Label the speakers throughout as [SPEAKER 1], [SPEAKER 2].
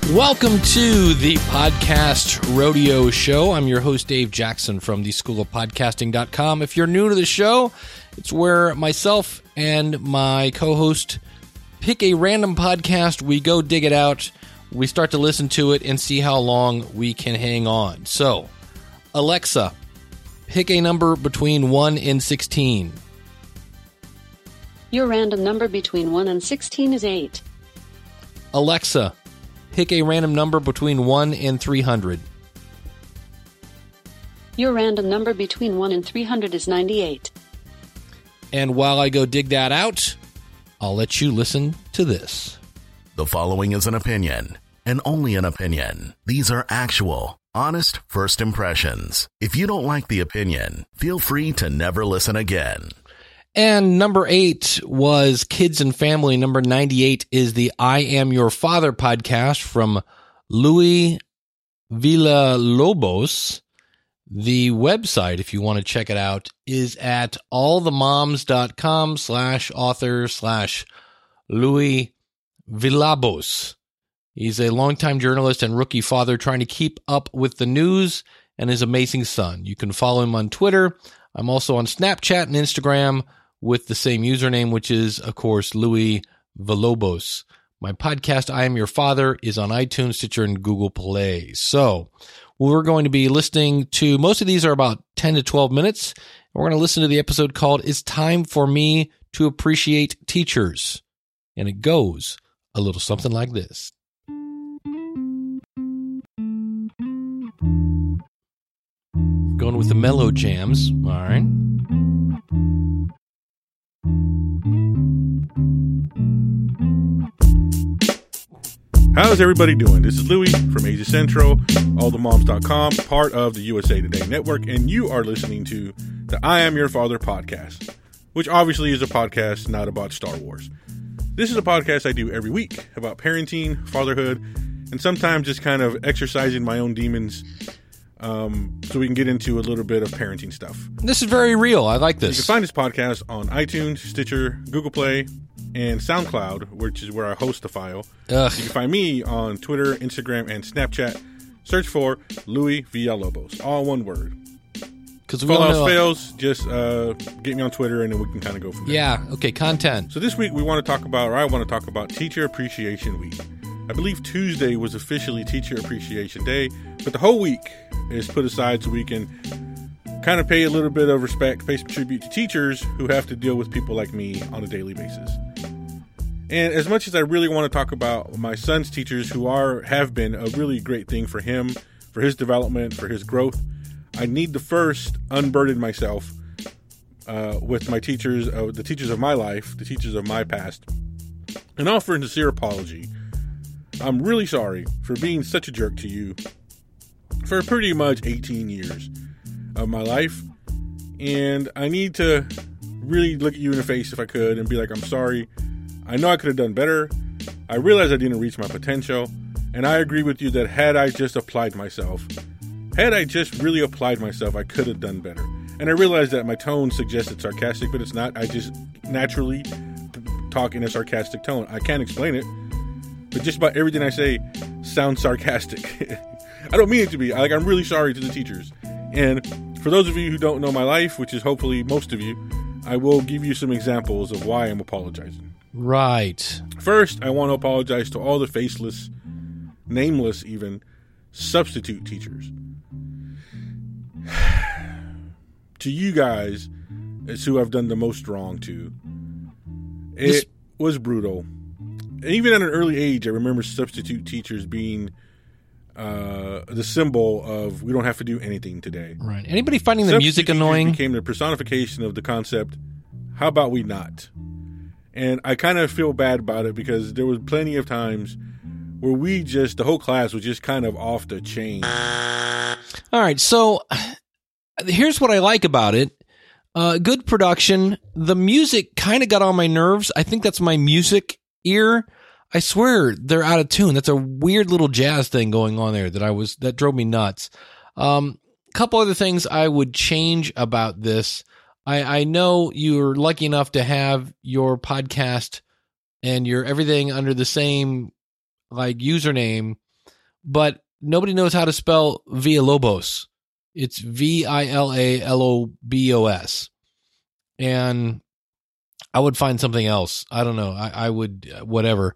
[SPEAKER 1] Welcome to the Podcast Rodeo Show. I'm your host, Dave Jackson from the School of Podcasting.com. If you're new to the show, it's where myself and my co-host pick a random podcast, we go dig it out, we start to listen to it, and see how long we can hang on. So, Alexa, pick a number between 1 and 16.
[SPEAKER 2] Your random number between 1 and 16 is 8.
[SPEAKER 1] Alexa, pick a random number between 1 and 300.
[SPEAKER 2] Your random number between 1 and 300 is 98.
[SPEAKER 1] And while I go dig that out, I'll let you listen to this.
[SPEAKER 3] The following is an opinion, and only an opinion. These are actual, honest first impressions. If you don't like the opinion, feel free to never listen again.
[SPEAKER 1] And number 8 was Kids and Family. Number 98 is the I Am Your Father podcast from Luis Villalobos. The website, if you want to check it out, is at allthemoms.com/author/Luis Villalobos. He's a longtime journalist and rookie father trying to keep up with the news and his amazing son. You can follow him on Twitter. I'm also on Snapchat and Instagram with the same username, which is, of course, Luis Villalobos. My podcast, I Am Your Father, is on iTunes, Stitcher, and Google Play. So we're going to be listening to, most of these are about 10 to 12 minutes. We're going to listen to the episode called It's Time for Me to Appreciate Teachers. And it goes a little something like this. Going with the mellow jams. All right.
[SPEAKER 4] How's everybody doing? This is Louie from Asia Central, allthemoms.com, part of the USA Today Network, and you are listening to the I Am Your Father podcast, which obviously is a podcast not about Star Wars. This is a podcast I do every week about parenting, fatherhood, and sometimes just kind of exercising my own demons so we can get into a little bit of parenting stuff.
[SPEAKER 1] This is very real. I like this.
[SPEAKER 4] You can find this podcast on iTunes, Stitcher, Google Play, and SoundCloud, which is where I host the file.
[SPEAKER 1] Ugh.
[SPEAKER 4] You can find me on Twitter, Instagram, and Snapchat. Search for Luis Villalobos, all one word.
[SPEAKER 1] Because
[SPEAKER 4] if all else fails, just get me on Twitter, and then we can kind of go from there.
[SPEAKER 1] Yeah, okay, content.
[SPEAKER 4] So this week I want to talk about Teacher Appreciation Week. I believe Tuesday was officially Teacher Appreciation Day, but the whole week is put aside so we can kind of pay a little bit of respect, pay some tribute to teachers who have to deal with people like me on a daily basis. And as much as I really want to talk about my son's teachers who have been a really great thing for him, for his development, for his growth, I need to first unburden myself with my teachers, the teachers of my life, the teachers of my past, and offer a sincere apology. I'm really sorry for being such a jerk to you for pretty much 18 years of my life, and I need to really look at you in the face if I could and be like, I'm sorry. I know I could have done better. I realize I didn't reach my potential, and I agree with you that had I just really applied myself, I could have done better. And I realize that my tone suggests it's sarcastic, but it's not. I just naturally talk in a sarcastic tone. I can't explain it, but just about everything I say sounds sarcastic. I don't mean it to be. I'm really sorry to the teachers. And for those of you who don't know my life, which is hopefully most of you, I will give you some examples of why I'm apologizing.
[SPEAKER 1] Right.
[SPEAKER 4] First, I want to apologize to all the faceless, nameless even, substitute teachers. To you guys, it's who I've done the most wrong to. It was brutal. Even at an early age, I remember substitute teachers being the symbol of we don't have to do anything today.
[SPEAKER 1] Right. Anybody finding the music annoying?
[SPEAKER 4] Became the personification of the concept, how about we not? And I kind of feel bad about it because there was plenty of times where the whole class was just kind of off the chain.
[SPEAKER 1] All right, so here's what I like about it. Good production. The music kind of got on my nerves. I think that's my music ear. I swear they're out of tune. That's a weird little jazz thing going on there that drove me nuts. Couple other things I would change about this. I know you're lucky enough to have your podcast and your everything under the same like username. but nobody knows how to spell Villalobos. It's Villalobos. And I would find something else. I don't know. I would, whatever.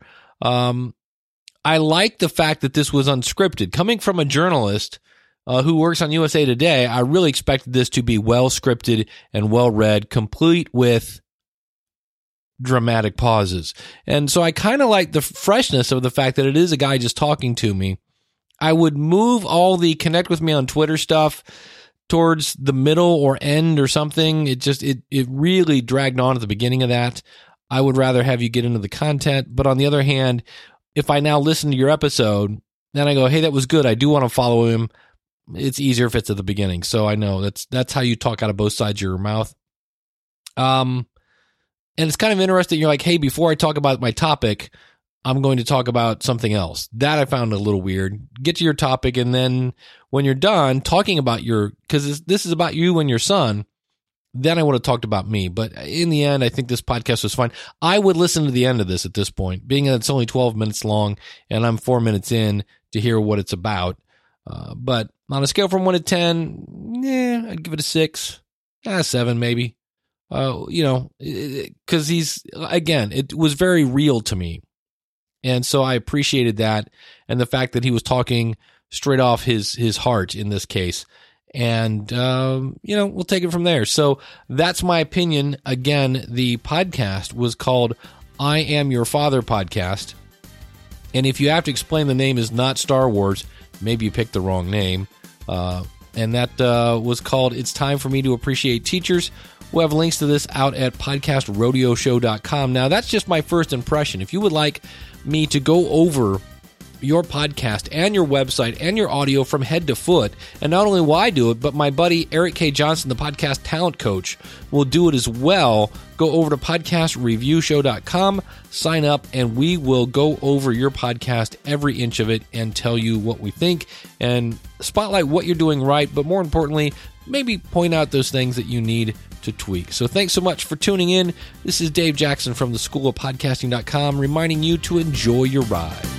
[SPEAKER 1] I like the fact that this was unscripted. Coming from a journalist who works on USA Today, I really expected this to be well scripted and well read, complete with dramatic pauses. And so I kind of like the freshness of the fact that it is a guy just talking to me. I would move all the connect with me on Twitter stuff towards the middle or end or something. It really dragged on at the beginning of that. I would rather have you get into the content. But on the other hand, if I now listen to your episode, then I go, hey, that was good. I do want to follow him. It's easier if it's at the beginning. So I know that's how you talk out of both sides of your mouth. And it's kind of interesting. You're like, hey, before I talk about my topic, I'm going to talk about something else. That I found a little weird. Get to your topic, and then when you're done talking about because this is about you and your son, then I would have talked about me. But in the end, I think this podcast was fine. I would listen to the end of this at this point, being that it's only 12 minutes long, and I'm 4 minutes in to hear what it's about. But on a scale from 1 to 10, I'd give it a 6, 7 maybe. Because it was very real to me. And so I appreciated that, and the fact that he was talking straight off his heart in this case. And, we'll take it from there. So that's my opinion. Again, the podcast was called I Am Your Father Podcast. And if you have to explain the name is not Star Wars, maybe you picked the wrong name. And that was called It's Time for Me to Appreciate Teachers. We'll have links to this out at podcastrodeoshow.com. Now, that's just my first impression. If you would like me to go over your podcast and your website and your audio from head to foot, and not only will I do it, but my buddy Eric K. Johnson, the podcast talent coach, will do it as well. Go over to podcastreviewshow.com, sign up, and we will go over your podcast, every inch of it, and tell you what we think and spotlight what you're doing right, but more importantly, maybe point out those things that you need to tweak. So thanks so much for tuning in. This is Dave Jackson from the School of Podcasting.com, reminding you to enjoy your ride.